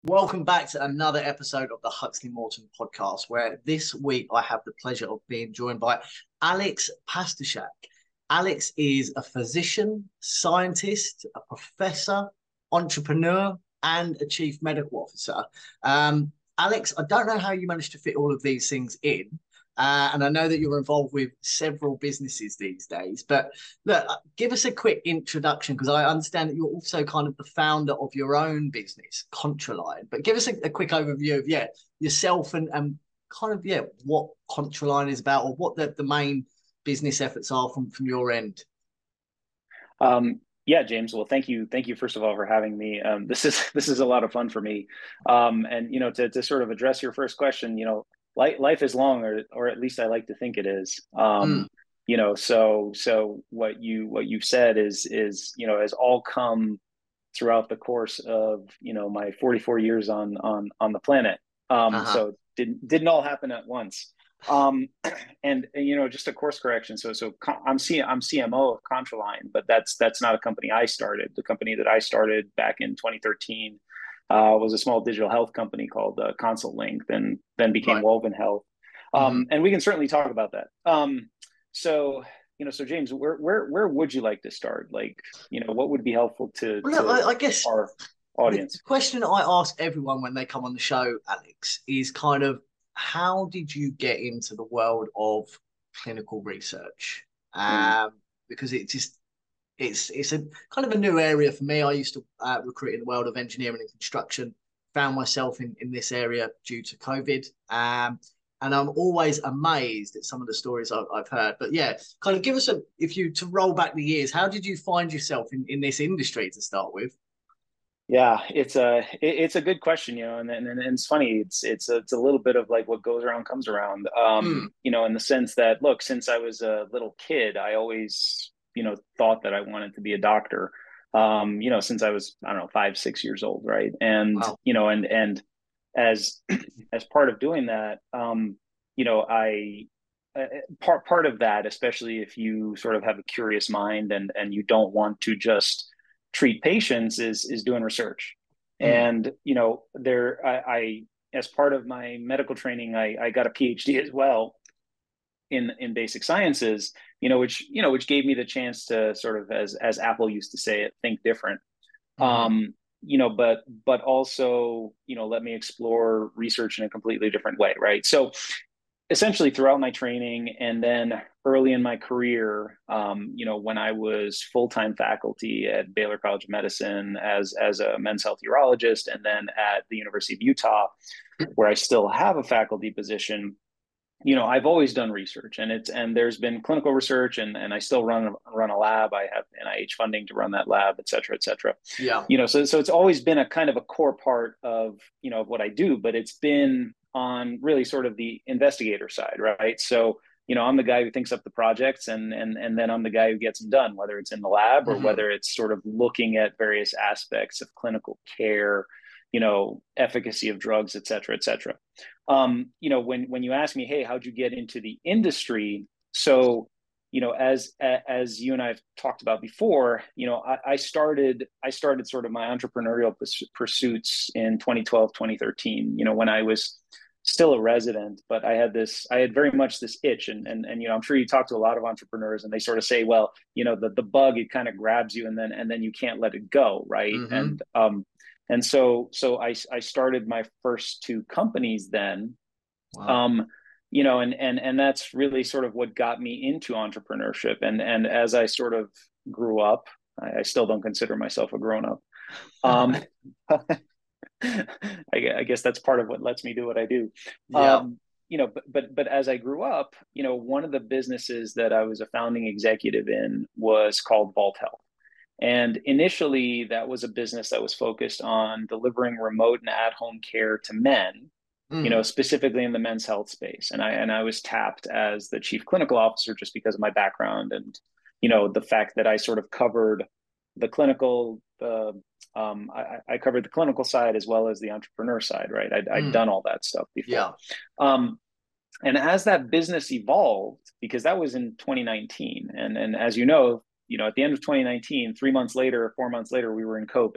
Welcome back to another episode of the Huxley Morton podcast, where this week I have the pleasure of being joined by Alex Pastuszak. Alex is a physician, scientist, a professor, entrepreneur, and a chief medical officer. Alex, I don't know how you managed to fit all of these things in. And I know that you're involved with several businesses these days, but look, give us a quick introduction because I understand that you're also kind of the founder of your own business, Contraline. But give us a quick overview of yourself and kind of what Contraline is about or what the main business efforts are from your end. Yeah, James. Well, thank you. Thank you, first of all, for having me. This is a lot of fun for me. And to sort of address your first question, life is long, or at least I like to think it is. Mm, So what you've said has all come throughout the course of my 44 years on the planet. uh-huh. So didn't all happen at once. Um, and just a course correction. I'm CMO of Contraline, but that's not a company I started. The company that I started back in 2013 was a small digital health company called Consult Link, then became Right. Woven Health. Hmm. And we can certainly talk about that. So so James, where would you like to start? Like, what would be helpful to Well, look, I guess our the audience? question I ask everyone when they come on the show, Alex, is kind of how did you get into the world of clinical research? Mm, Because it's a kind of a new area for me. I used to recruit in the world of engineering and construction, found myself in this area due to COVID. And I'm always amazed at some of the stories I've heard. But yeah, kind of give us if you to roll back the years, how did you find yourself in this industry to start with? Yeah, it's a good question, and it's funny. It's a little bit of like what goes around comes around. Mm, In the sense that, look, since I was a little kid, I always thought that I wanted to be a doctor. Since I was, I don't know, 5, 6 years old, right? And wow. as as part of doing that, I part of that, especially if you sort of have a curious mind and you don't want to just treat patients, is doing research. Mm, And there I as part of my medical training, I got a PhD as well in basic sciences, which gave me the chance to sort of, as Apple used to say it, think different. hmm. But also, let me explore research in a completely different way, right? So essentially throughout my training and then early in my career, when I was full-time faculty at Baylor College of Medicine as a men's health urologist, and then at the University of Utah, where I still have a faculty position, I've always done research, and there's been clinical research, and I still run a lab. I have NIH funding to run that lab, et cetera, et cetera. Yeah. So it's always been a kind of a core part of of what I do, but it's been on really sort of the investigator side, right? So I'm the guy who thinks up the projects, and then I'm the guy who gets them done, whether it's in the lab or Hmm. whether it's sort of looking at various aspects of clinical care, efficacy of drugs, et cetera, et cetera. When you ask me, hey, how'd you get into the industry? So, as you and I have talked about before, I started sort of my entrepreneurial pursuits in 2012, 2013. When I was still a resident, but I had very much this itch, and I'm sure you talk to a lot of entrepreneurs, and they sort of say, well, the bug, it kind of grabs you, and then you can't let it go, right? Hmm. And so I started my first two companies then. Wow. And that's really sort of what got me into entrepreneurship. And as I sort of grew up, I still don't consider myself a grown up. Um, I guess that's part of what lets me do what I do. Yeah. But as I grew up, one of the businesses that I was a founding executive in was called Vault Health. And initially, that was a business that was focused on delivering remote and at-home care to men, Mm, specifically in the men's health space. And I was tapped as the chief clinical officer just because of my background and the fact that I sort of covered the clinical I covered the clinical side as well as the entrepreneur side, right? I'd mm, done all that stuff before. yeah. Um, and as that business evolved, because that was in 2019, and as at the end of 2019, 3 months later, 4 months later, we were in COVID.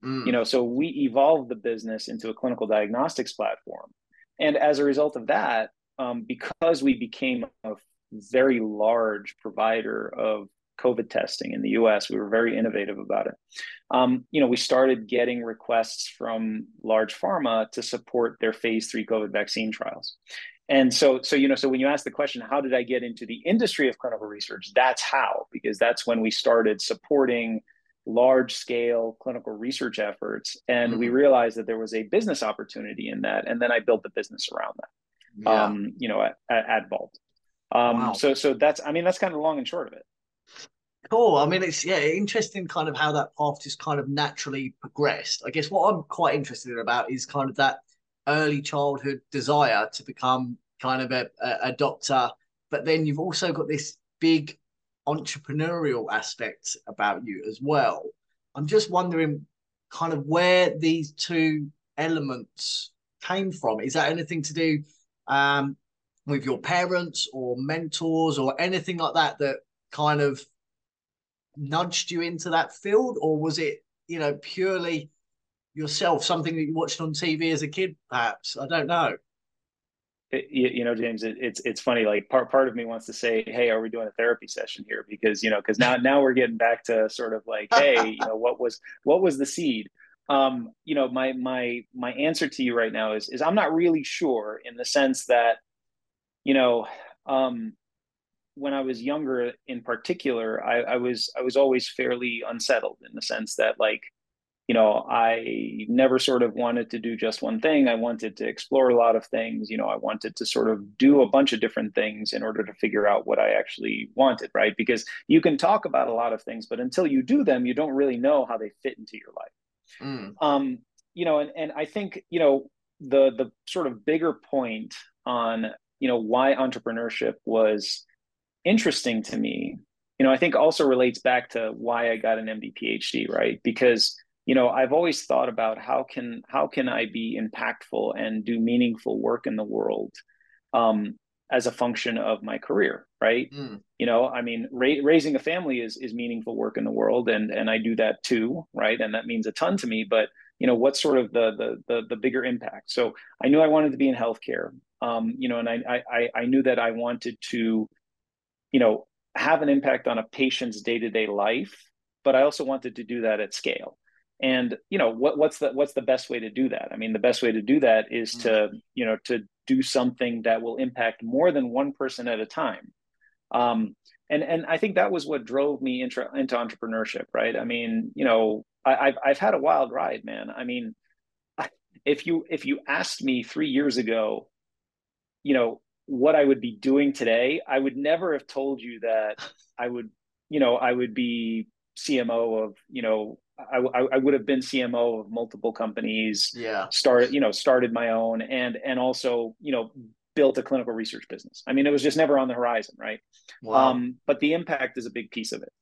Mm. So we evolved the business into a clinical diagnostics platform. And as a result of that, because we became a very large provider of COVID testing in the US, we were very innovative about it. We started getting requests from large pharma to support their phase 3 COVID vaccine trials. And so when you ask the question, how did I get into the industry of clinical research? That's how, because that's when we started supporting large scale clinical research efforts. And we realized that there was a business opportunity in that. And then I built the business around that, Yeah. at Vault. Wow. So that's kind of the long and short of it. Cool. I mean, it's interesting kind of how that path just kind of naturally progressed. I guess what I'm quite interested in about is kind of that early childhood desire to become kind of a doctor, but then you've also got this big entrepreneurial aspect about you as well. I'm just wondering kind of where these two elements came from. Is that anything to do um, with your parents or mentors or anything like that that kind of nudged you into that field, or was it, purely yourself, something that you watched on TV as a kid, perhaps? I don't know. James, it's funny. Like part of me wants to say, "Hey, are we doing a therapy session here?" Because now we're getting back to sort of like, "Hey, what was the seed?" My answer to you right now is I'm not really sure, in the sense that, you know, um, when I was younger, in particular, I was always fairly unsettled, in the sense that, like, I never sort of wanted to do just one thing. I wanted to explore a lot of things. I wanted to sort of do a bunch of different things in order to figure out what I actually wanted, right? Because you can talk about a lot of things, but until you do them, you don't really know how they fit into your life. Mm, And I think, the sort of bigger point on, why entrepreneurship was interesting to me, I think also relates back to why I got an MD PhD, right? Because, I've always thought about how can I be impactful and do meaningful work in the world, as a function of my career, right? mm. I mean, raising a family is meaningful work in the world, and I do that too, right? And that means a ton to me. But, what's sort of the bigger impact? So I knew I wanted to be in healthcare, and I knew that I wanted to, you know, have an impact on a patient's day-to-day life, but I also wanted to do that at scale. And, what's the best way to do that? I mean, the best way to do that is Mm. to do something that will impact more than one person at a time. And I think that was what drove me into entrepreneurship, right? I mean, I've had a wild ride, man. I mean, if you asked me 3 years ago, what I would be doing today, I would never have told you that I would be CMO of, I would have been CMO of multiple companies, Yeah. started my own, and also, built a clinical research business. I mean, it was just never on the horizon, right? Wow. But the impact is a big piece of it.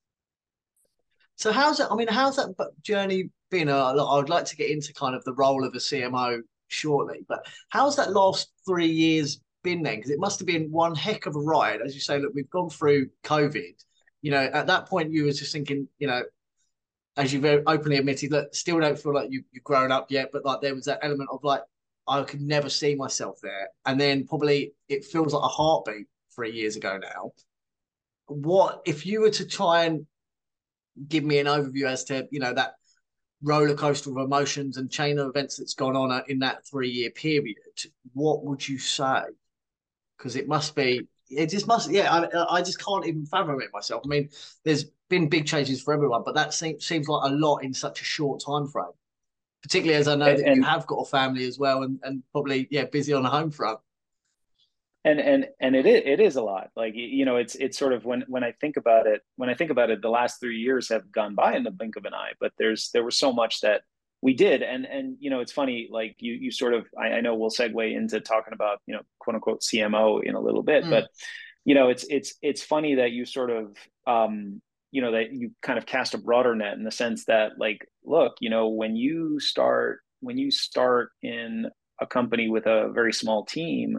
So how's that journey been? I'd like to get into kind of the role of a CMO shortly, but how's that last 3 years been then? Because it must have been one heck of a ride. As you say, look, we've gone through COVID. At that point, you were just thinking, as you very openly admitted, look, still don't feel like you've grown up yet, but like there was that element of like, I could never see myself there. And then probably it feels like a heartbeat 3 years ago now. What if you were to try and give me an overview as to that roller coaster of emotions and chain of events that's gone on in that 3 year period? What would you say? Because it just must, yeah. I just can't even fathom it myself. I mean, there's been big changes for everyone, but that seems like a lot in such a short time frame. Particularly as I know that you And have got a family as well, and probably busy on the home front. and it is a lot. Like, it's sort of, when I think about it, the last 3 years have gone by in the blink of an eye. But there was so much that we did. And it's funny, like, you sort of, I know we'll segue into talking about, quote unquote CMO in a little bit. Mm, But it's funny that you sort of, that you kind of cast a broader net, in the sense that, like, look, when you start in a company with a very small team,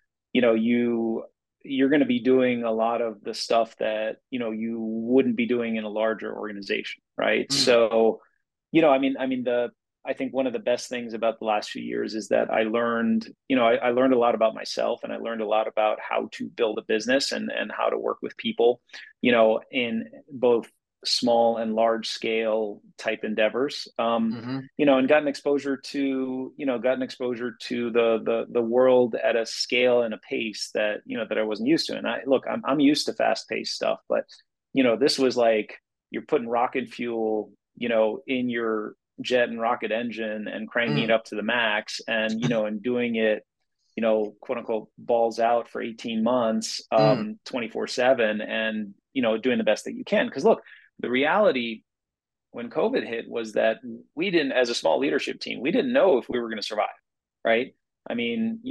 you're going to be doing a lot of the stuff that, you wouldn't be doing in a larger organization, right? mm, So, I think one of the best things about the last few years is that I learned, I learned a lot about myself, and I learned a lot about how to build a business and how to work with people, in both small and large scale type endeavors. Mm-hmm. And gotten exposure to the world at a scale and a pace that I wasn't used to. And I'm used to fast paced stuff, but this was like you're putting rocket fuel, in your jet and rocket engine and cranking it Mm. up to the max, and doing it, quote unquote, balls out for 18 months, Mm. 24/7, and doing the best that you can. Because look, the reality when COVID hit was that we didn't, as a small leadership team, we didn't know if we were going to survive, right? I mean,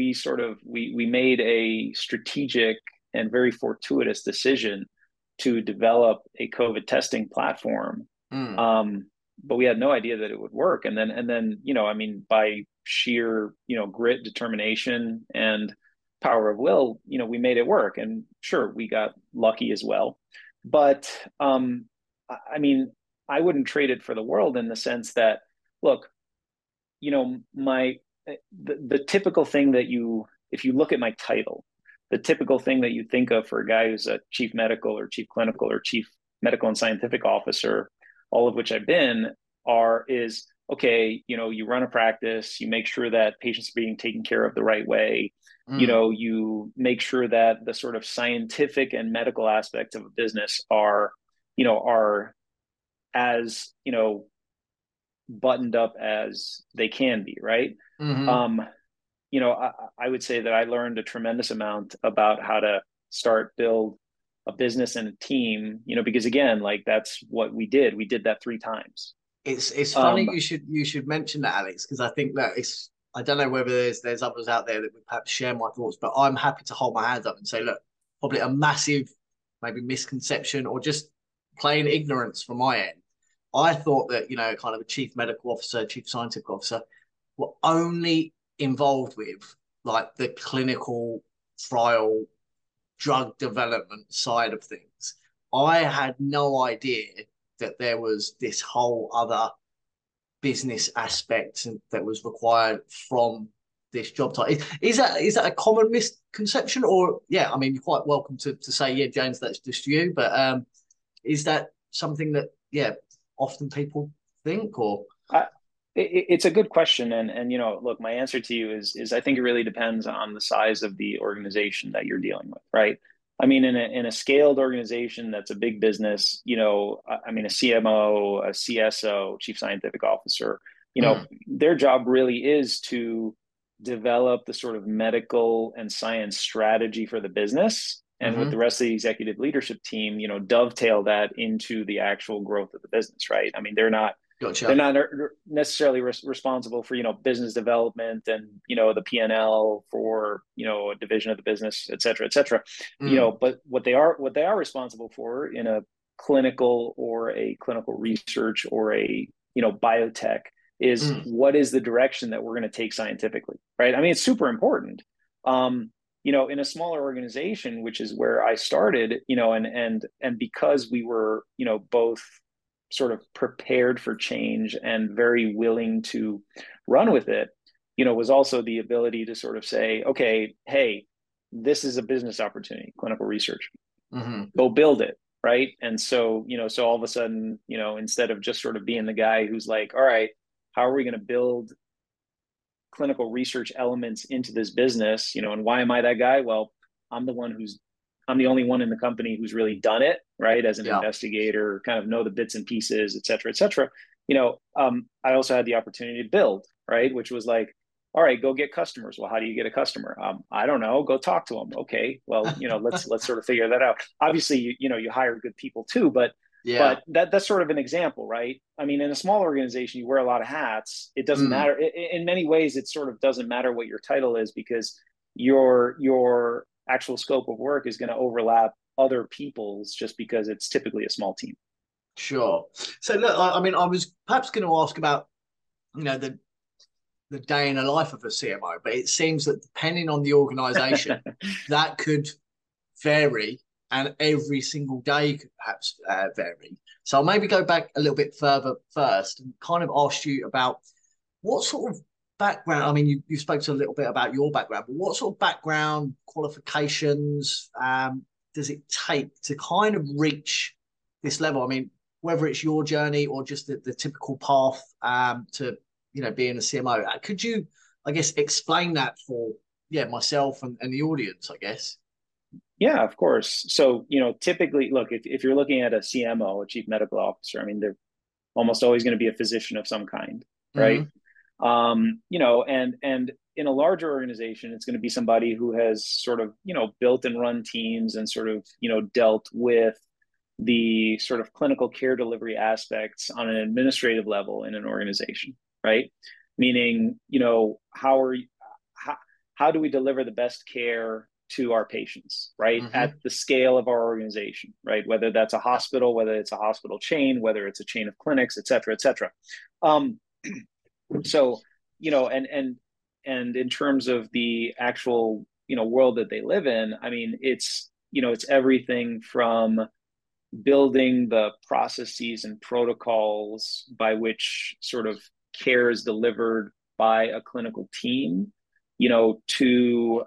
we made a strategic and very fortuitous decision to develop a COVID testing platform. Mm. Um, but we had no idea that it would work. And then, by sheer, grit, determination, and power of will, we made it work. And sure, we got lucky as well. But I mean, I wouldn't trade it for the world, in the sense that, look, my the typical thing that if you look at my title, the typical thing that you think of for a guy who's a chief medical or chief clinical or chief medical and scientific officer, all of which I've been, is okay, you run a practice, you make sure that patients are being taken care of the right way. Mm. You make sure that the sort of scientific and medical aspects of a business are as, buttoned up as they can be, right? Mm-hmm. Um, I would say that I learned a tremendous amount about how to build a business and a team, because again, like that's what we did. We did that 3 times. It's funny Um, you should mention that, Alex, because I think that it's I don't know whether there's others out there that would perhaps share my thoughts, but I'm happy to hold my hands up and say, look, probably a massive maybe misconception or just plain ignorance from my end. I thought that, kind of a chief medical officer, chief scientific officer were only involved with like the clinical trial drug development side of things. I had no idea that there was this whole other business aspect that was required from this job title. Is that a common misconception? Or yeah, I mean, you're quite welcome to say, yeah, James, that's just you. But is that something that yeah, often people think or I, it's a good question, and look, my answer to you is I think it really depends on the size of the organization that you're dealing with, right? I mean, in a scaled organization that's a big business, I mean, a CMO, a CSO, chief scientific officer, mm, their job really is to develop the sort of medical and science strategy for the business, and with the mm-hmm, rest of the executive leadership team, dovetail that into the actual growth of the business, right? I mean, they're gotcha. not necessarily responsible for business development and the P&L for a division of the business, et cetera, et cetera. Mm, But what they are responsible for in a clinical or a clinical research or a biotech is mm, what is the direction that we're going to take scientifically, right? I mean, it's super important. In a smaller organization, which is where I started, and because we were both sort of prepared for change and very willing to run with it, was also the ability to sort of say, okay, hey, this is a business opportunity, clinical research, mm-hmm, go build it. Right. And so, so all of a sudden, instead of just sort of being the guy who's like, all right, how are we going to build clinical research elements into this business, and why am I that guy? Well, I'm the one who's I'm the only one in the company who's really done it, right? As an yeah, investigator, kind of know the bits and pieces, et cetera, et cetera. I also had the opportunity to build, right? Which was like, all right, go get customers. Well, how do you get a customer? I don't know. Go talk to them. Okay, well, let's sort of figure that out. Obviously, you hire good people too, but yeah, but that's sort of an example, right? I mean, in a small organization, you wear a lot of hats. It doesn't mm, matter. In many ways, it sort of doesn't matter what your title is, because your actual scope of work is going to overlap other people's, just because it's typically a small team. sure. So look, I mean, I was perhaps going to ask about the day in the life of a CMO, but it seems that depending on the organization, that could vary and every single day could perhaps vary. So I'll maybe go back a little bit further first and kind of ask you about what sort of background. I mean, you spoke to a little bit about your background, but what sort of background qualifications does it take to kind of reach this level? I mean, whether it's your journey or just the typical path to being a CMO, could you, I guess, explain that for myself and the audience, I guess? Yeah, of course. So, typically, look, if you're looking at a CMO, a chief medical officer, I mean, they're almost always going to be a physician of some kind, right? Hmm. And in a larger organization, it's going to be somebody who has sort of, built and run teams and sort of, dealt with the sort of clinical care delivery aspects on an administrative level in an organization, right? Meaning, how do we deliver the best care to our patients, right? At Hmm. the scale of our organization, right? Whether that's a hospital, whether it's a hospital chain, whether it's a chain of clinics, et cetera, et cetera. Um, so, and in terms of the actual, world that they live in, I mean, it's everything from building the processes and protocols by which sort of care is delivered by a clinical team, to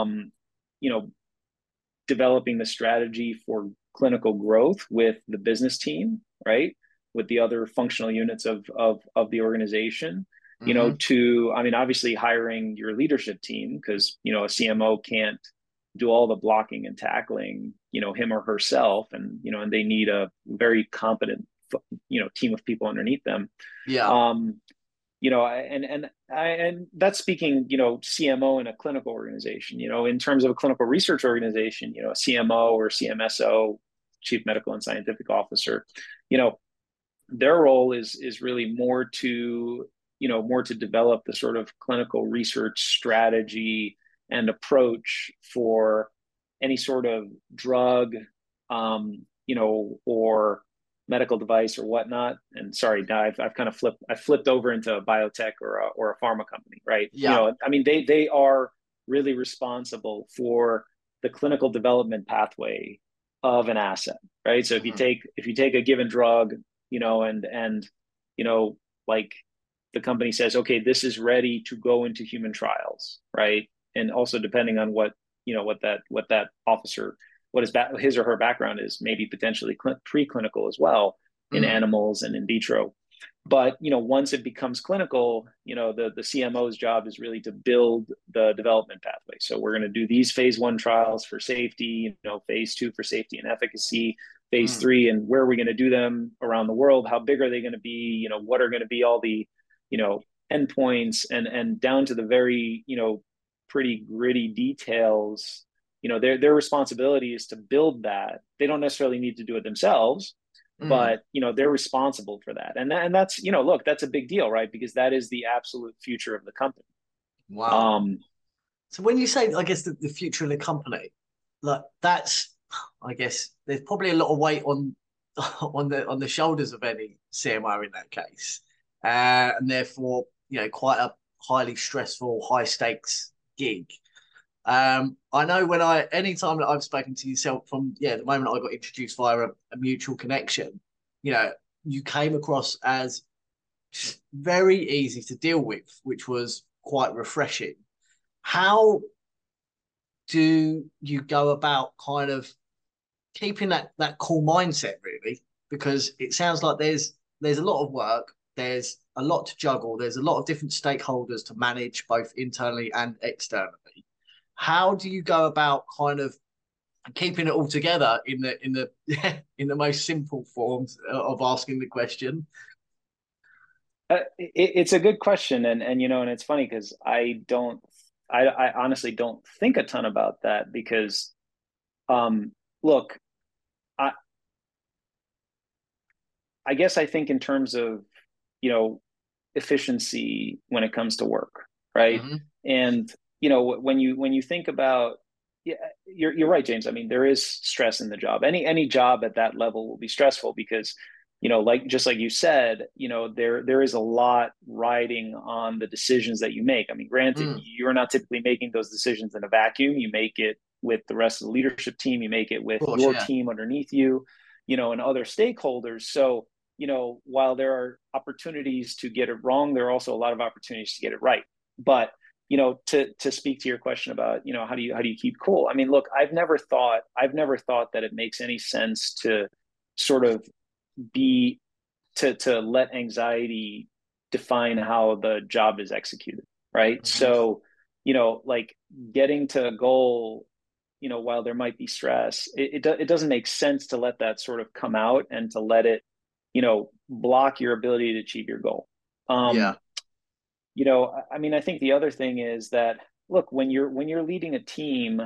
developing the strategy for clinical growth with the business team, right? With the other functional units of the organization, Hmm. to, I mean, obviously hiring your leadership team, because, a CMO can't do all the blocking and tackling, him or herself. And they need a very competent, team of people underneath them. Yeah. Um, and that's speaking, CMO in a clinical organization. In terms of a clinical research organization, a CMO or CMSO, chief medical and scientific officer, you know, their role is really more to develop the sort of clinical research strategy and approach for any sort of drug, or medical device or whatnot. And sorry, I've kind of flipped over into a biotech or a pharma company, right? Yeah. I mean, they are really responsible for the clinical development pathway of an asset, right? So Hmm. if you take a given drug, and like the company says, okay, this is ready to go into human trials, right? And also depending on what that officer, his or her background is, maybe potentially preclinical as well in Mm. animals and in vitro. But once it becomes clinical, the CMO's job is really to build the development pathway. So we're going to do these phase 1 trials for safety, phase 2 for safety and efficacy, phase Mm. 3, and where are we going to do them around the world? How big are they going to be? What are going to be all the endpoints, and down to the very pretty gritty details. Their responsibility is to build that. They don't necessarily need to do it themselves, Mm. but they're responsible for that. And that's, look, that's a big deal, right? Because that is the absolute future of the company. Wow. um So when you say, I guess, the future of the company, like that's, I guess, there's probably a lot of weight on on the shoulders of any CMO in that case, and therefore, quite a highly stressful, high stakes gig. I know anytime that I've spoken to yourself from, the moment I got introduced via a mutual connection, you know, you came across as very easy to deal with, which was quite refreshing. How do you go about kind of keeping that cool mindset, really? Because it sounds like there's a lot of work, there's a lot to juggle, there's a lot of different stakeholders to manage both internally and externally. How do you go about kind of keeping it all together in the in the most simple forms of asking the question? it's a good question, and it's funny because I honestly don't think a ton about that, because look, I I guess I think in terms of you know efficiency when it comes to work, right? Hmm. And when you think about, yeah, you're right, James. I mean, there is stress in the job. Any job at that level will be stressful because like just like you said, there is a lot riding on the decisions that you make. I mean, granted, Mm. you're not typically making those decisions in a vacuum. You make it with the rest of the leadership team. You make it with Of course, your yeah. team underneath you, and other stakeholders. So, while there are opportunities to get it wrong, there are also a lot of opportunities to get it right. But, to speak to your question about, how do you keep cool? I mean, look, I've never thought that it makes any sense to sort of be to let anxiety define how the job is executed, right? Mhm. So, like getting to a goal, while there might be stress, it doesn't make sense to let that sort of come out and to let it, block your ability to achieve your goal. Yeah. I mean, I think the other thing is that, look, when you're leading a team,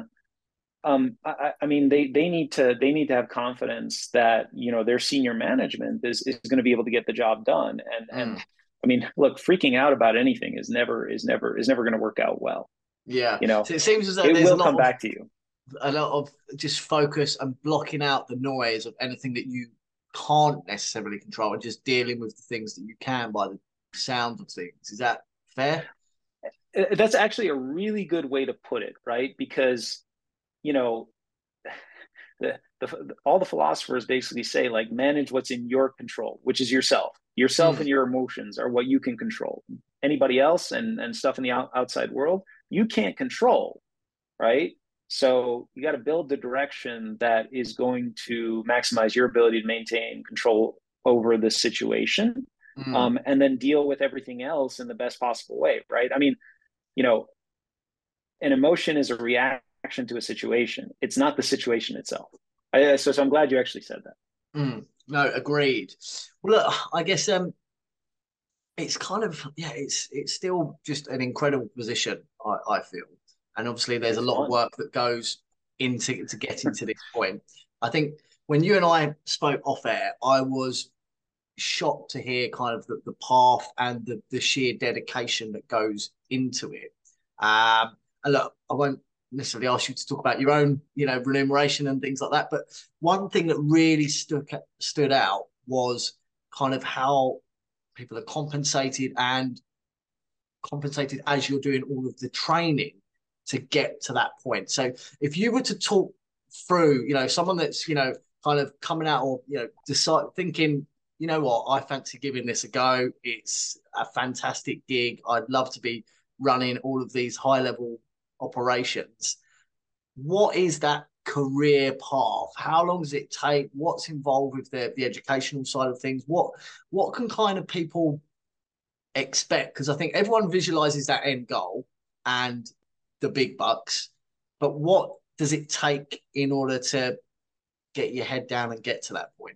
I mean, they need to have confidence that, their senior management is going to be able to get the job done. And Mm. I mean, look, freaking out about anything is never going to work out well. Yeah. You know, So it seems as though it there's will come back to you. a lot of just focus and blocking out the noise of anything that you can't necessarily control and just dealing with the things that you can by the sound of things. Is that fair? That's actually a really good way to put it, right? Because, you know, all the philosophers basically say, like, manage what's in your control, which is yourself Mm. and your emotions are what you can control. Anybody else and stuff in the outside world you can't control, right? So you got to build the direction that is going to maximize your ability to maintain control over the situation, Mm. and then deal with everything else in the best possible way, right? I mean, you know an emotion is a reaction to a situation. It's not the situation itself. So I'm glad you actually said that. Mm. No, agreed. Well, look, I guess it's kind of yeah, it's still just an incredible position, I feel. And obviously there's a It's lot of fun. work that goes into to getting to this point. I think when you and I spoke off air, I was shocked to hear kind of the path and the sheer dedication that goes into it. And look, I won't necessarily ask you to talk about your own, remuneration and things like that. But one thing that really stood out was kind of how people are compensated as you're doing all of the training to get to that point. So if you were to talk through, someone that's, kind of coming out or, decide thinking, you know what, I fancy giving this a go. It's a fantastic gig. I'd love to be running all of these high level operations. What is that career path? How long does it take? What's involved with the educational side of things? What can kind of people expect? Because I think everyone visualizes that end goal and the big bucks, but what does it take in order to get your head down and get to that point?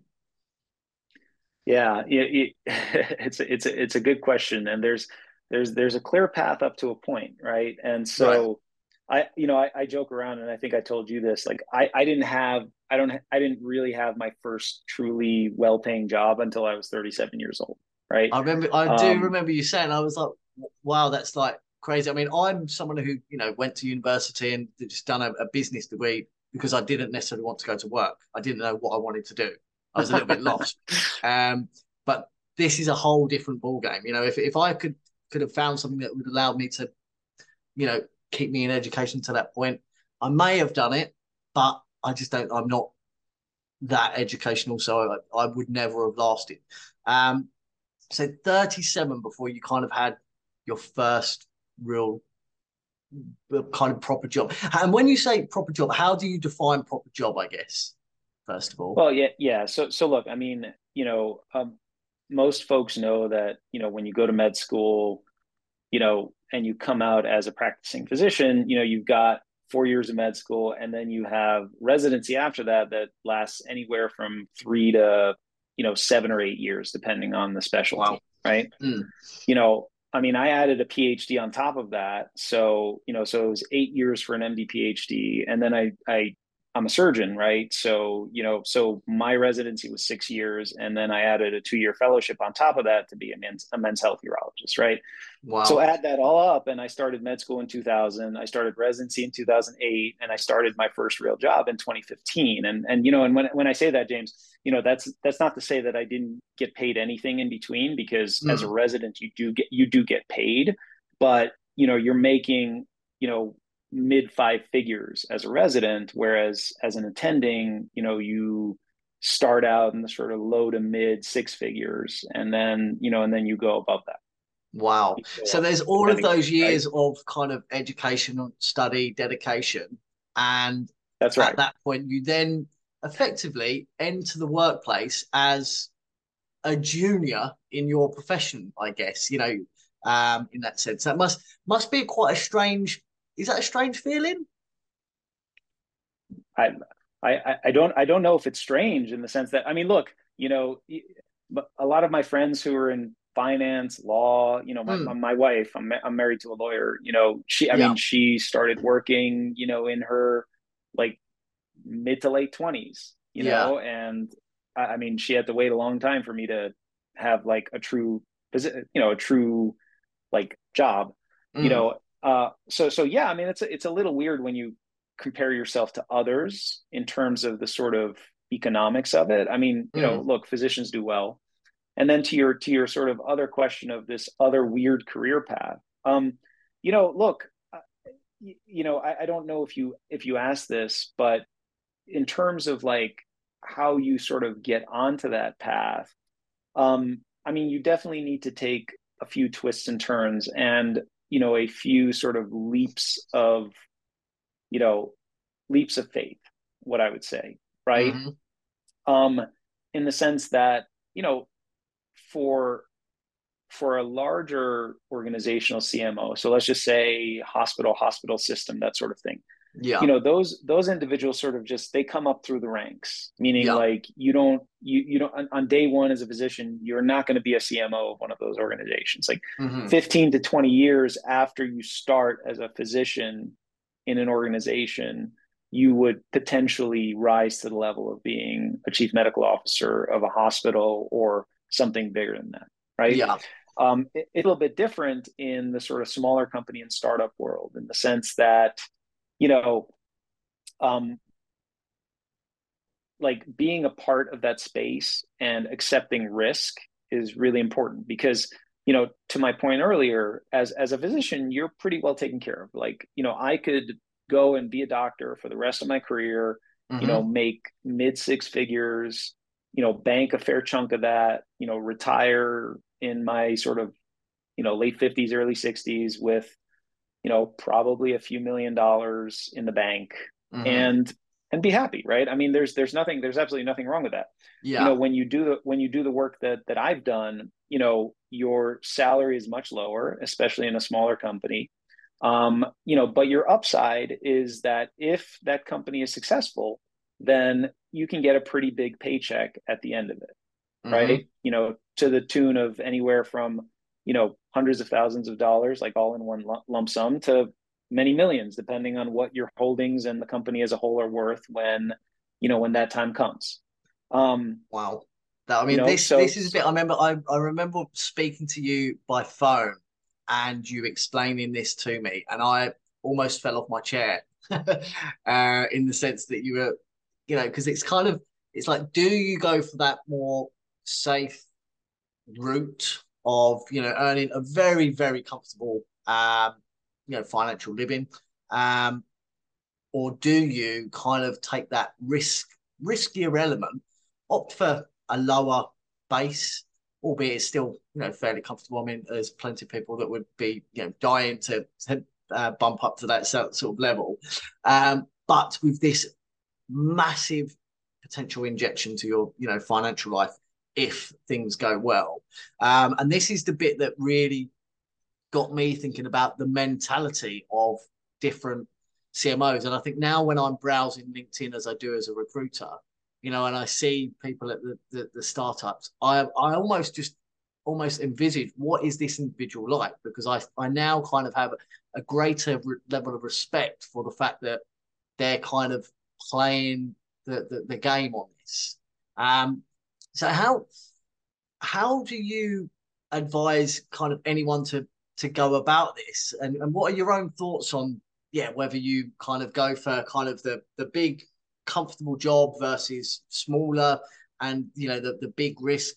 Yeah, it's a good question, and there's a clear path up to a point, right? And Right. so I joke around, and I think I told you this. Like, I didn't really have my first truly well-paying job until I was 37 years old, right? I do Um, remember you saying, I was like, wow, that's like crazy. I mean, I'm someone who, went to university and just done a business degree because I didn't necessarily want to go to work. I didn't know what I wanted to do. I was a little bit lost. Um, but this is a whole different ball game. If I could have found something that would allow me to, you know, keep me in education to that point, I may have done it, but I just don't, I'm not that educational, so I would never have lasted. Um, so 37 before you kind of had your first real kind of proper job. And when you say proper job, how do you define proper job, I guess, first of all? well, yeah. So look, I mean, most folks know that, when you go to med school, and you come out as a practicing physician, you've got 4 years of med school, and then you have residency after that that lasts anywhere from 3 to 7 or 8 years, depending on the Wow. specialty, right? Mm. I mean, I added a PhD on top of that, so so it was 8 years for an MD PhD, and then I'm a surgeon, right? So my residency was 6 years, and then I added a 2-year fellowship on top of that to be a men's health urologist, right? So Wow. add that all up, and I started med school in 2000. I started residency in 2008, and I started my first real job in 2015. And when I say that, James, that's not to say that I didn't get paid anything in between, because as a Mm. resident you do get paid, but you're making you know mid five figures as a resident, whereas as an attending, you start out in the sort of low to mid six figures, and then you go above that. Wow. So Up, there's all of depending on those right. years of kind of education, study, dedication. And That's at right. that point, you then effectively enter the workplace as a junior in your profession, I guess, in that sense. That must be quite a strange, is that a strange feeling? I, I don't know if it's strange in the sense that, I mean, look, a lot of my friends who are in finance, law, Mm, my wife, I'm married to a lawyer, I yeah, mean, she started working, in her like mid to late 20s, yeah. and I mean, she had to wait a long time for me to have like a true like job, Mm, so yeah, I mean, it's a little weird when you compare yourself to others in terms of the sort of economics of it. I mean, mm, look, physicians do well. And then to your sort of other question of this other weird career path, look, I don't know if you asked this, but in terms of like how you sort of get onto that path, I mean, you definitely need to take a few twists and turns and a few sort of you know leaps of faith, what I would say, right? mm-hmm. um in the sense that, for a larger organizational CMO, so let's just say hospital system, that sort of thing, Yeah, those individuals sort of just, they come up through the ranks, meaning yeah, like you don't on day one as a physician, you're not going to be a CMO of one of those organizations. Like mm-hmm. 15 to 20 years after you start as a physician in an organization, you would potentially rise to the level of being a chief medical officer of a hospital or something bigger than that, right? Yeah, A little bit different in the sort of smaller company and startup world, in the sense that, you know, um, like being a part of that space and accepting risk is really important because, to my point earlier, as a physician, you're pretty well taken care of. Like, I could go and be a doctor for the rest of my career, mm-hmm. make mid six figures, bank a fair chunk of that, retire in my sort of, late 50s, early 60s with, probably a few $1 million in the bank, Mm-hmm. and be happy, right? I mean, there's absolutely nothing wrong with that. Yeah, When you do the work that I've done, your salary is much lower, especially in a smaller company. But your upside is that if that company is successful, then you can get a pretty big paycheck at the end of it, mm-hmm. right? To the tune of anywhere from, hundreds of thousands of dollars, like all in one lump sum, to many millions, depending on what your holdings and the company as a whole are worth when that time comes. Um, Wow. That, I mean, this so this is a bit. I remember speaking to you by phone and you explaining this to me, and I almost fell off my chair, in the sense that you were, because it's like, do you go for that more safe route of earning a very very comfortable financial living, um, or do you kind of take that riskier element, opt for a lower base, albeit it's still fairly comfortable. I mean, there's plenty of people that would be dying to bump up to that sort of level, but with this massive potential injection to your financial life if things go well. And this is the bit that really got me thinking about the mentality of different CMOs. And I think now when I'm browsing LinkedIn as I do as a recruiter, and I see people at the startups, I almost envisage what is this individual like, because I now kind of have a greater level of respect for the fact that they're kind of playing the game on this. Um, so how do you advise kind of anyone to go about this? And what are your own thoughts on, yeah, whether you kind of go for kind of the big comfortable job versus smaller and the big risk?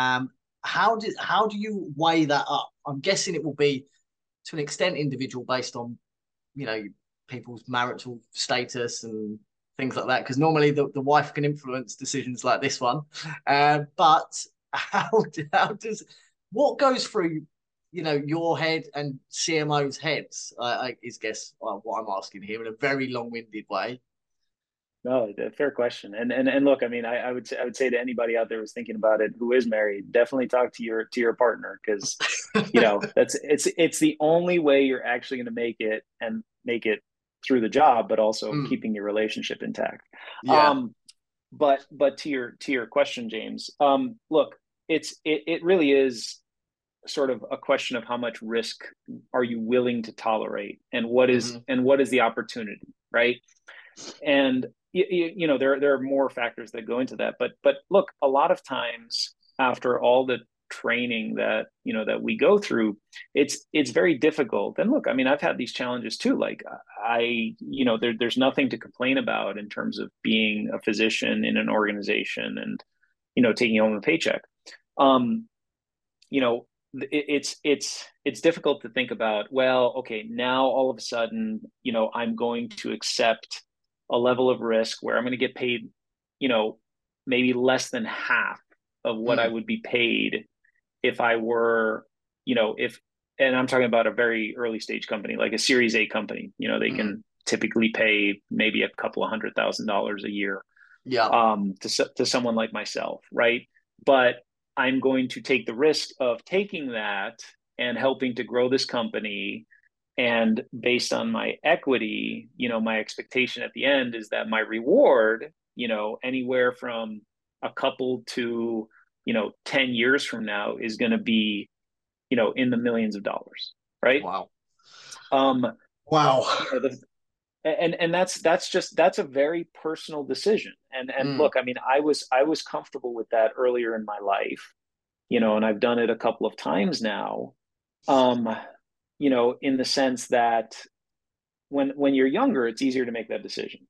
How do you weigh that up? I'm guessing it will be to an extent individual based on you know people's marital status and things like that? Because normally the wife can influence decisions like this one. But how does what goes through your head and CMO's heads? I is guess what I'm asking here in a very long-winded way. No, a fair question. And look, I mean, I would say to anybody out there who's thinking about it, who is married, definitely talk to your partner, because it's the only way you're actually going to make it and make it through the job, but also keeping your relationship intact. Yeah. But to your question, James, look, it really is sort of a question of how much risk are you willing to tolerate, and what is the opportunity, right? And there are more factors that go into that, but look, a lot of times after all the training that we go through, it's very difficult. And look, I mean, I've had these challenges too. Like there's nothing to complain about in terms of being a physician in an organization and taking home a paycheck. It's difficult to think about, well, okay, now all of a sudden I'm going to accept a level of risk where I'm going to get paid maybe less than half of what I would be paid if I were and I'm talking about a very early stage company, like a Series A company. They can typically pay maybe a couple of $100,000 a year to someone like myself, right? But I'm going to take the risk of taking that and helping to grow this company. And based on my equity, my expectation at the end is that my reward, anywhere from a couple to, 10 years from now is going to be, in the millions of dollars. Right. Wow. Wow. And that's a very personal decision. And look, I mean, I was comfortable with that earlier in my life, and I've done it a couple of times now. In the sense that when you're younger, it's easier to make that decision.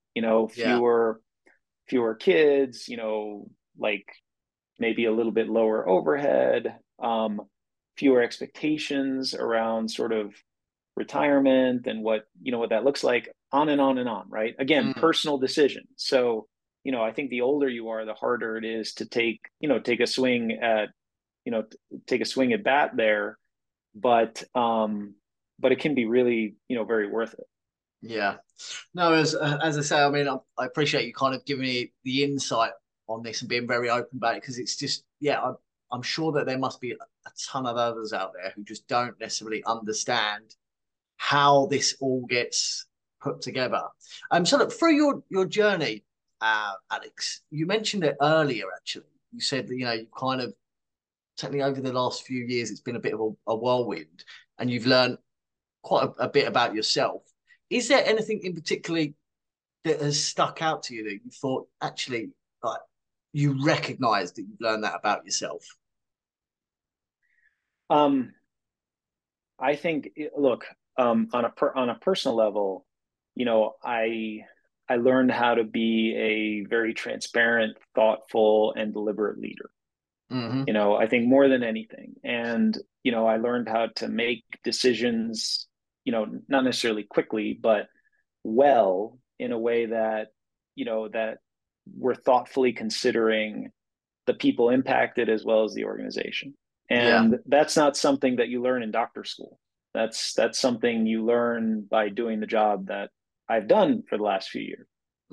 Fewer kids, like maybe a little bit lower overhead, fewer expectations around sort of retirement and what that looks like, on and on and on, right? Again, personal decision. So, I think the older you are, the harder it is to take a swing at bat there. But it can be really, very worth it. Yeah. No, as I say, I mean, I appreciate you kind of giving me the insight on this and being very open about it, because it's just, I'm sure that there must be a ton of others out there who just don't necessarily understand how this all gets put together. So look, through your journey, Alex, you mentioned it earlier, actually. You said that, you kind of, certainly over the last few years, it's been a bit of a whirlwind, and you've learned quite a bit about yourself. Is there anything in particular that has stuck out to you that you thought actually, like, you recognize that you've learned that about yourself? I think, look, on a personal level, I learned how to be a very transparent, thoughtful, and deliberate leader. I think more than anything. And, I learned how to make decisions, not necessarily quickly, but well, in a way that, that we're thoughtfully considering the people impacted as well as the organization. And that's not something that you learn in doctor school. That's something you learn by doing the job that I've done for the last few years.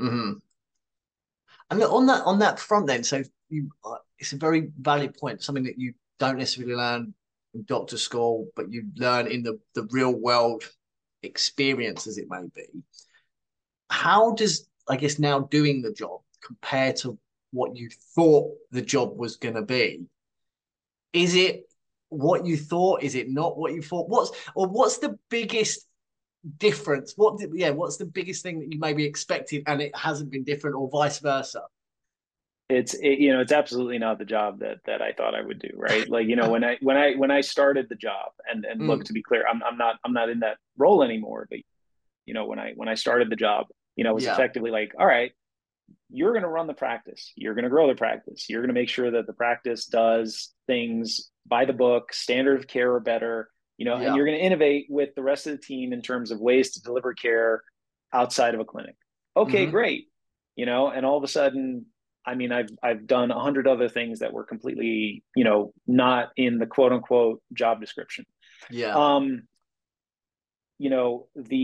And on that front, then, so it's a very valid point. Something that you don't necessarily learn in doctor school, but you learn in the real world experience, as it may be. How does, I guess, now doing the job compare to what you thought the job was going to be? Is it what you thought? Is it not what you thought? What's the biggest difference? What's the biggest thing that you maybe expected and it hasn't been different, or vice versa? It's absolutely not the job that I thought I would do, right? Like, when I started the job, and look, to be clear, I'm not in that role anymore, but when I started the job, it was effectively like, all right, you're going to run the practice, you're going to grow the practice, you're going to make sure that the practice does things by the book, standard of care or better, and you're going to innovate with the rest of the team in terms of ways to deliver care, outside of a clinic. Okay, Hmm. great. You know, and all of a sudden, I mean, I've done 100 other things that were completely, you know, not in the quote unquote job description. Yeah. Um, you know,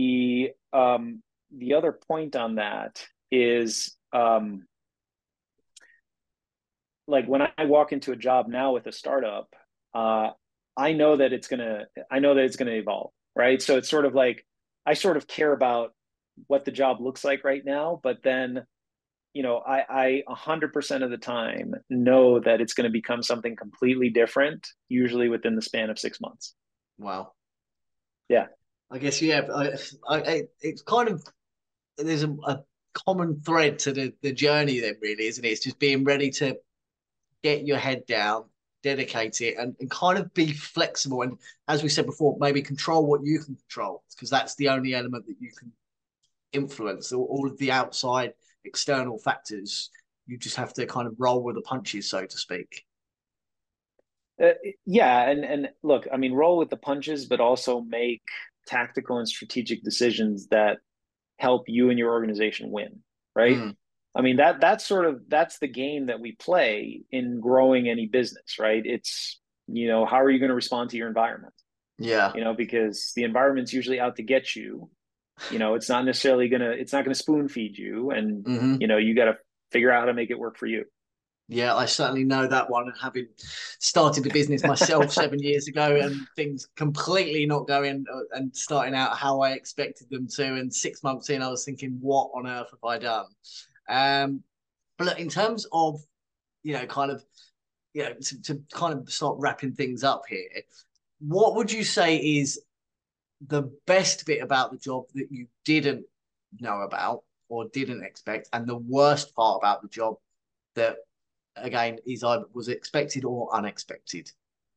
the other point on that is like when I walk into a job now with a startup, uh, I know that it's gonna evolve, right? So it's sort of like I sort of care about what the job looks like right now, but then you know, I 100% of the time know that it's going to become something completely different, usually within the span of 6 months. Wow. Yeah. I guess, yeah, it's kind of, there's a common thread to the journey then, really, isn't it? It's just being ready to get your head down, dedicate it, and kind of be flexible. And as we said before, maybe control what you can control, because that's the only element that you can influence. All of the outside external factors, you just have to kind of roll with the punches, so to speak. Uh, yeah, and look, I mean, roll with the punches, but also make tactical and strategic decisions that help you and your organization win, right? Mm, I mean, that's the game that we play in growing any business, right? It's, you know, how are you going to respond to your environment? yeah. You know, because the environment's usually out to get you. You know, it's not gonna spoon feed you, and Hmm. you know, you got to figure out how to make it work for you. Yeah, I certainly know that one. Having started a business myself 7 years ago, and things completely not going and starting out how I expected them to, and 6 months in, I was thinking, what on earth have I done? But look, in terms of kind of to kind of start wrapping things up here, what would you say is the best bit about the job that you didn't know about or didn't expect, and the worst part about the job that again is either was expected or unexpected?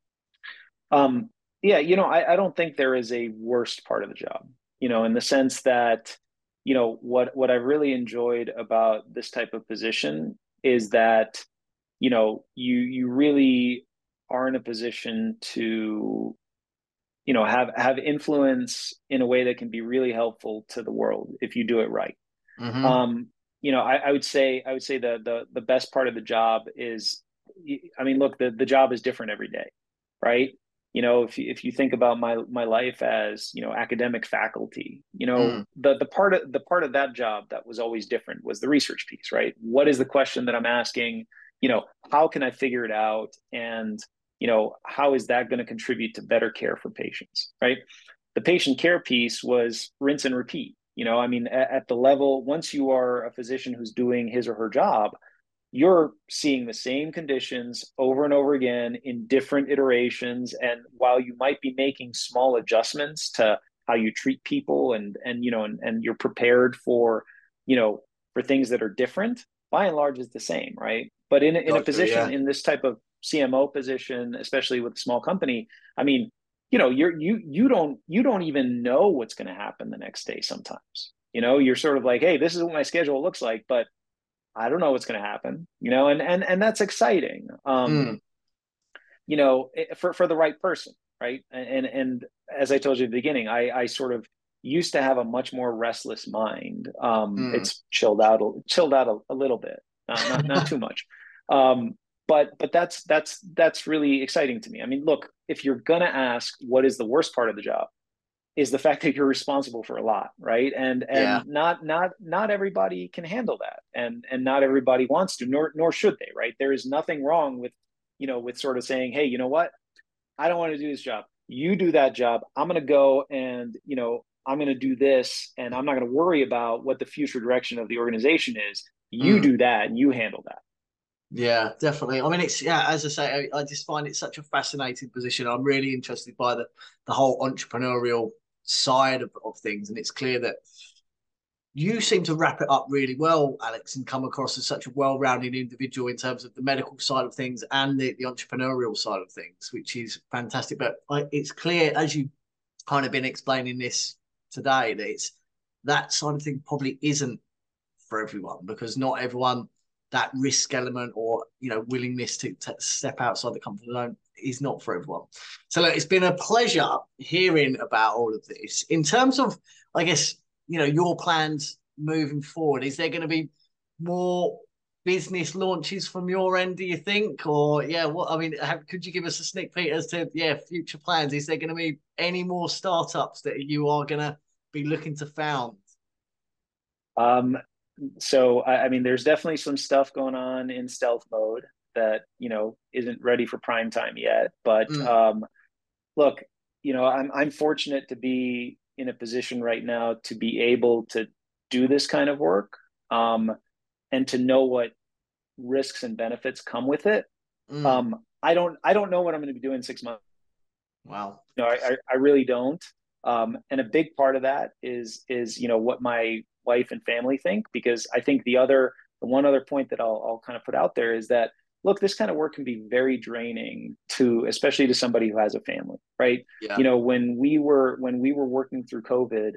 Um, yeah, you know, I don't think there is a worst part of the job, you know, in the sense that, you know, what I really enjoyed about this type of position is that, you know, you really are in a position to, you know, have influence in a way that can be really helpful to the world if you do it right. Hmm. Um, you know, I would say the best part of the job is, I mean, look, the job is different every day, right? You know, if you think about my life as, you know, academic faculty, you know, Mm. the part of that job that was always different was the research piece, right? What is the question that I'm asking? You know, how can I figure it out? And, you know, how is that going to contribute to better care for patients, right? The patient care piece was rinse and repeat. You know, I mean, at the level, once you are a physician who's doing his or her job, you're seeing the same conditions over and over again in different iterations. And while you might be making small adjustments to how you treat people and you know, and you're prepared for, you know, for things that are different, by and large is the same, right? But in a Gotcha, position yeah. in this type of CMO position, especially with a small company, I mean, you know, you don't even know what's going to happen the next day sometimes. You know, you're sort of like, hey, this is what my schedule looks like, but I don't know what's going to happen, you know, and that's exciting. Mm. You know, for the right person, right? And as I told you at the beginning, I sort of used to have a much more restless mind. Mm. It's chilled out a little bit, not too much. Um, but that's really exciting to me. I mean, look, if you're gonna ask what is the worst part of the job, is the fact that you're responsible for a lot, right? Yeah. And not everybody can handle that, and not everybody wants to, nor should they, right? There is nothing wrong with, you know, with sort of saying, hey, you know what, I don't want to do this job. You do that job. I'm going to go and, you know, I'm going to do this, and I'm not going to worry about what the future direction of the organization is. You Mm. do that and you handle that. Yeah, definitely. I mean, it's yeah, as I say, I just find it such a fascinating position. I'm really interested by the whole entrepreneurial side of things, and it's clear that you seem to wrap it up really well, Alex, and come across as such a well-rounded individual in terms of the medical side of things and the entrepreneurial side of things, which is fantastic. But it's clear, as you kind of been explaining this today, that it's that side of thing probably isn't for everyone, because not everyone, that risk element or willingness to step outside the comfort zone is not for everyone. So look, it's been a pleasure hearing about all of this in terms of, I guess, your plans moving forward? Is there going to be more business launches from your end, do you think? Or yeah, what I mean, could you give us a sneak peek as to future plans? Is there going to be any more startups that you are going to be looking to found? Um, so I mean, there's definitely some stuff going on in stealth mode that isn't ready for prime time yet. But Mm. look, I'm fortunate to be in a position right now to be able to do this kind of work, and to know what risks and benefits come with it. Mm. I don't know what I'm going to be doing 6 months. Wow. I really don't. And a big part of that is what my wife and family think, because I think the one other point that I'll kind of put out there is that, look, this kind of work can be very draining to, especially to somebody who has a family, right? Yeah. When we were working through COVID,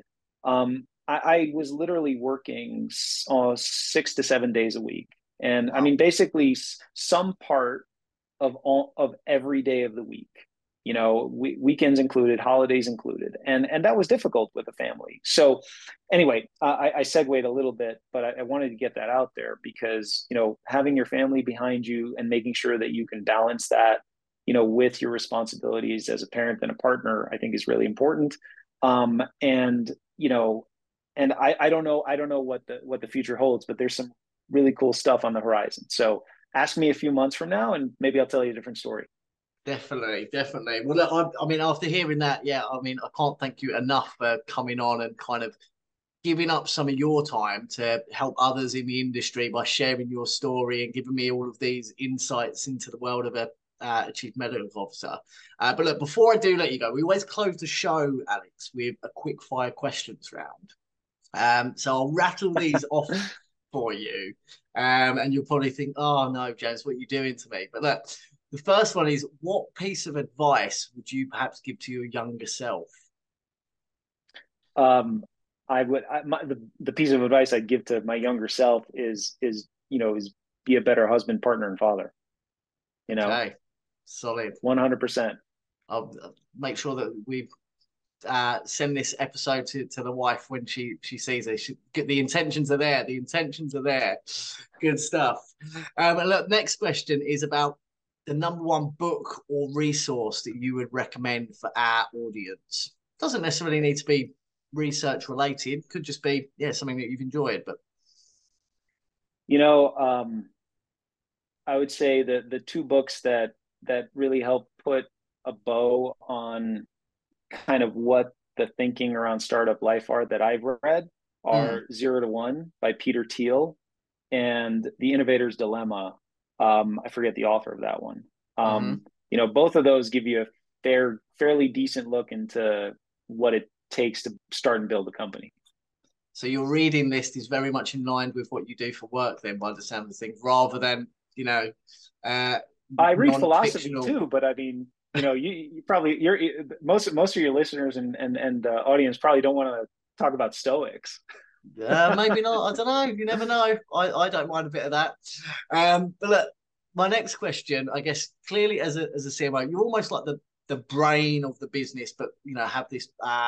I was literally working 6 to 7 days a week, and I Wow. mean basically some part of every day of the week, weekends included, holidays included, and that was difficult with a family. So anyway, I segued a little bit, but I wanted to get that out there because having your family behind you and making sure that you can balance that with your responsibilities as a parent and a partner, I think is really important. And I don't know what the future holds, but there's some really cool stuff on the horizon. So ask me a few months from now, and maybe I'll tell you a different story. Definitely, definitely. Well, look, I mean, after hearing that, yeah, I mean, I can't thank you enough for coming on and kind of giving up some of your time to help others in the industry by sharing your story and giving me all of these insights into the world of a chief medical officer. But look, before I do let you go, we always close the show, Alex, with a quick fire questions round. So I'll rattle these off for you. And you'll probably think, oh no, James, what are you doing to me? But look, the first one is, what piece of advice would you perhaps give to your younger self? Um, the piece of advice I'd give to my younger self is be a better husband, partner, and father. Okay, solid. 100%. I'll make sure that we send this episode to the wife when she sees it. The intentions are there. The intentions are there. Good stuff. And look, next question is about the number one book or resource that you would recommend for our audience. Doesn't necessarily need to be research related. Could just be something that you've enjoyed. But You know, um, I would say that the two books that really help put a bow on kind of what the thinking around startup life are that I've read mm, are Zero to One by Peter Thiel and The Innovator's Dilemma. I forget the author of that one. hmm Both of those give you a fairly decent look into what it takes to start and build a company. so your reading list is very much in line with what you do for work, then, by the sound of things, rather than you know uh, I read philosophy non-fictional. too, but I mean, you probably most of your listeners and audience probably don't want to talk about Stoics. Maybe not. I don't know. You never know. I don't mind a bit of that. But look, my next question, I guess, clearly as a CMO, you're almost like the brain of the business, but have this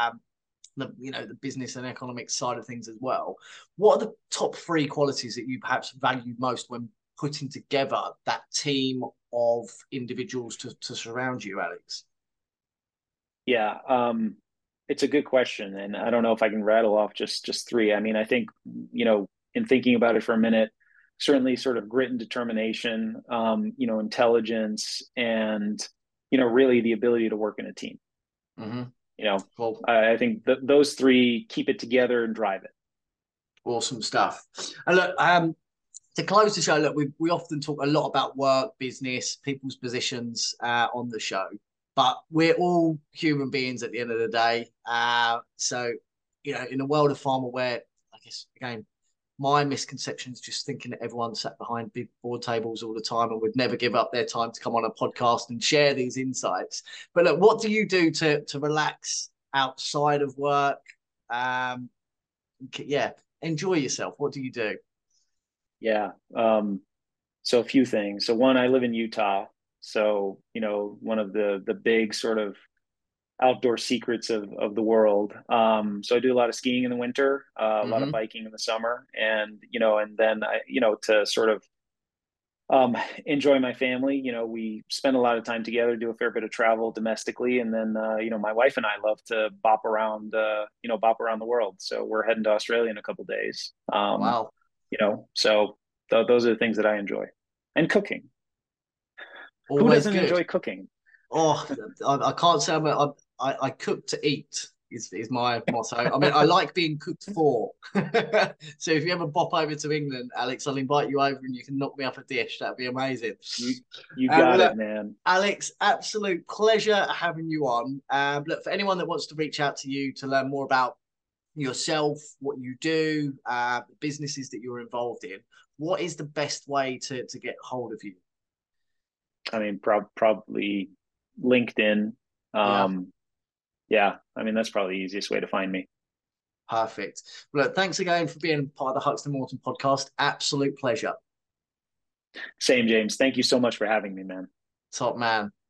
the business and economic side of things as well. What are the top three qualities that you perhaps value most when putting together that team of individuals to surround you, Alex? Yeah, it's a good question, and I don't know if I can rattle off just three. I mean, I think in thinking about it for a minute, certainly sort of grit and determination, intelligence, and really the ability to work in a team. Mm-hmm. You know, Well, I think those three keep it together and drive it. awesome stuff. And look, to close the show, look, we often talk a lot about work, business, people's positions on the show, but we're all human beings at the end of the day. So, in a world of pharma where, I guess, again, my misconception is just thinking that everyone sat behind big board tables all the time and would never give up their time to come on a podcast and share these insights. But look, what do you do to relax outside of work? Um, yeah, enjoy yourself. What do you do? Yeah. So a few things. So one, I live in Utah. So, one of the big sort of outdoor secrets of the world. So I do a lot of skiing in the winter, a lot of Hmm. biking in the summer, and and then to sort of enjoy my family. We spend a lot of time together, do a fair bit of travel domestically, and then my wife and I love to bop around the world. So we're heading to Australia in a couple days. Wow. So those are the things that I enjoy, and cooking. Who Always doesn't good. enjoy cooking? Oh, I can't say I cook to eat is my motto. I mean, I like being cooked for. So if you ever pop over to England, Alex, I'll invite you over and you can knock me up a dish. That'd be amazing. You you Well, got look, it, man. Alex, absolute pleasure having you on. Look, for anyone that wants to reach out to you to learn more about yourself, what you do, the businesses that you're involved in, what is the best way to get hold of you? I mean, probably LinkedIn. Yeah. Um, yeah, I mean that's probably the easiest way to find me. Perfect. Well, look, thanks again for being part of the Huxley Morton podcast. Absolute pleasure. Same, James. Thank you so much for having me, man. Top man.